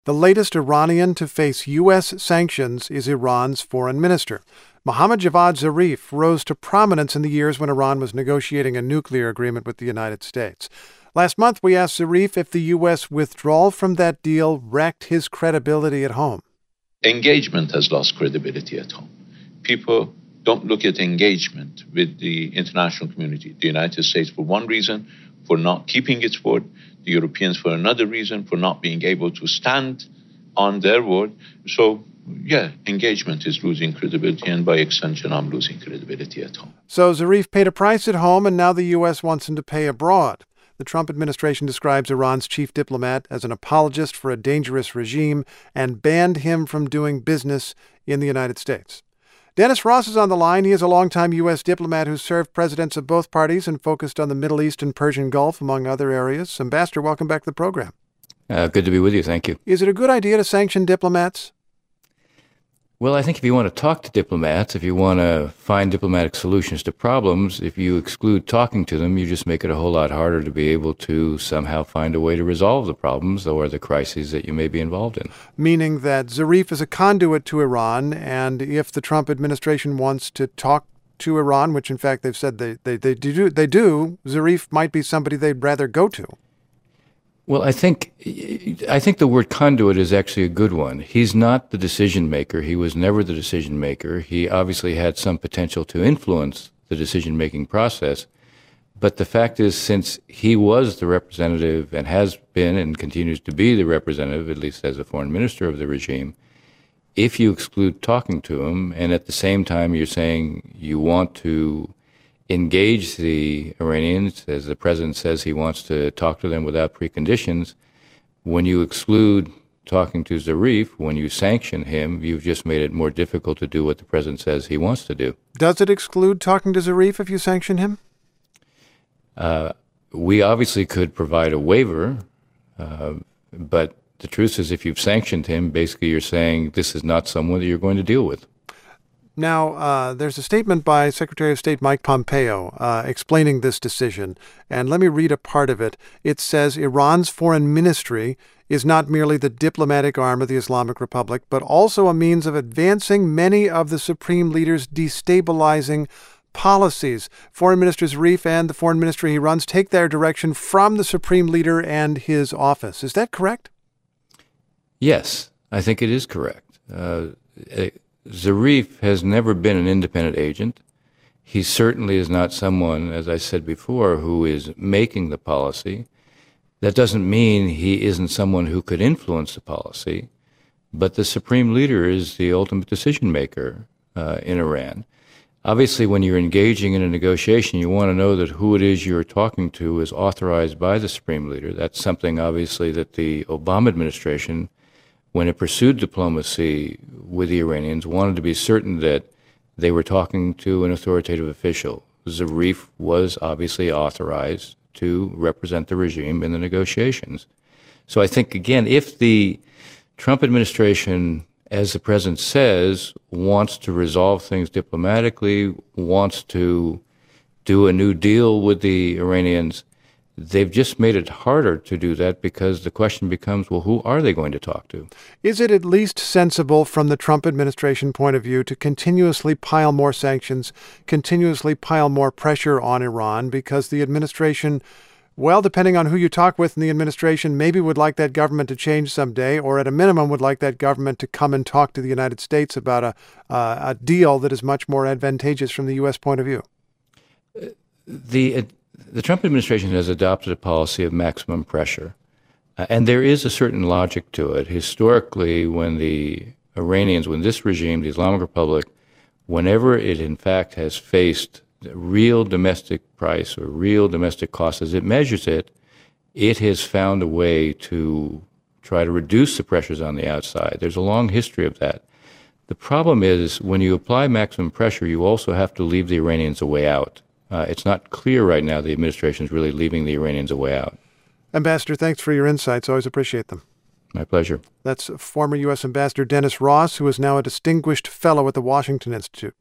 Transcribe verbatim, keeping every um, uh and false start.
The latest Iranian to face U S sanctions is Iran's foreign minister. Mohammad Javad Zarif rose to prominence in the years when Iran was negotiating a nuclear agreement with the United States. Last month, we asked Zarif if the U S withdrawal from that deal wrecked his credibility at home. Engagement has lost credibility at home. People don't look at engagement with the international community. The United States, for one reason, for not keeping its word. The Europeans, for another reason, for not being able to stand on their word. So, yeah, engagement is losing credibility, and by extension, I'm losing credibility at home. So Zarif paid a price at home, and now the U S wants him to pay abroad. The Trump administration describes Iran's chief diplomat as an apologist for a dangerous regime and banned him from doing business in the United States. Dennis Ross is on the line. He is a longtime U S diplomat who served presidents of both parties and focused on the Middle East and Persian Gulf, among other areas. Ambassador, welcome back to the program. Uh, good to be with you. Thank you. Is it a good idea to sanction diplomats? Well, I think if you want to talk to diplomats, if you want to find diplomatic solutions to problems, if you exclude talking to them, you just make it a whole lot harder to be able to somehow find a way to resolve the problems or the crises that you may be involved in. Meaning that Zarif is a conduit to Iran, and if the Trump administration wants to talk to Iran, which in fact they've said they, they, they, do, they do, Zarif might be somebody they'd rather go to. Well, I think I think the word conduit is actually a good one. He's not the decision maker. He was never the decision maker. He obviously had some potential to influence the decision-making process. But the fact is, since he was the representative and has been and continues to be the representative, at least as a foreign minister of the regime, if you exclude talking to him and at the same time you're saying you want to engage the Iranians, as the president says he wants to talk to them without preconditions, when you exclude talking to Zarif, when you sanction him, you've just made it more difficult to do what the president says he wants to do. Does it exclude talking to Zarif if you sanction him? Uh, we obviously could provide a waiver, uh, but the truth is if you've sanctioned him, basically you're saying this is not someone that you're going to deal with. Now, uh, there's a statement by Secretary of State Mike Pompeo uh, explaining this decision, and let me read a part of it. It says, Iran's foreign ministry is not merely the diplomatic arm of the Islamic Republic, but also a means of advancing many of the supreme leader's destabilizing policies. Foreign Minister Zarif and the foreign ministry he runs take their direction from the supreme leader and his office. Is that correct? Yes, I think it is correct. Uh, it, Zarif has never been an independent agent. He certainly is not someone, as I said before, who is making the policy. That doesn't mean he isn't someone who could influence the policy, but the supreme leader is the ultimate decision maker uh, in Iran. Obviously, when you're engaging in a negotiation, you want to know that who it is you're talking to is authorized by the supreme leader. That's something, obviously, that the Obama administration, when it pursued diplomacy with the Iranians, wanted to be certain that they were talking to an authoritative official. Zarif was obviously authorized to represent the regime in the negotiations. So I think, again, if the Trump administration, as the president says, wants to resolve things diplomatically, wants to do a new deal with the Iranians, they've just made it harder to do that because the question becomes, well, who are they going to talk to? Is it at least sensible from the Trump administration point of view to continuously pile more sanctions, continuously pile more pressure on Iran because the administration, well, depending on who you talk with in the administration, maybe would like that government to change someday, or at a minimum would like that government to come and talk to the United States about a, uh, a deal that is much more advantageous from the U S point of view? The uh, The Trump administration has adopted a policy of maximum pressure, uh, and there is a certain logic to it. Historically, when the Iranians, when this regime, the Islamic Republic, whenever it in fact has faced real domestic price or real domestic costs as it measures it, it has found a way to try to reduce the pressures on the outside. There's a long history of that. The problem is when you apply maximum pressure, you also have to leave the Iranians a way out. Uh, it's not clear right now the administration is really leaving the Iranians a way out. Ambassador, thanks for your insights. Always appreciate them. My pleasure. That's former U S Ambassador Dennis Ross, who is now a distinguished fellow at the Washington Institute.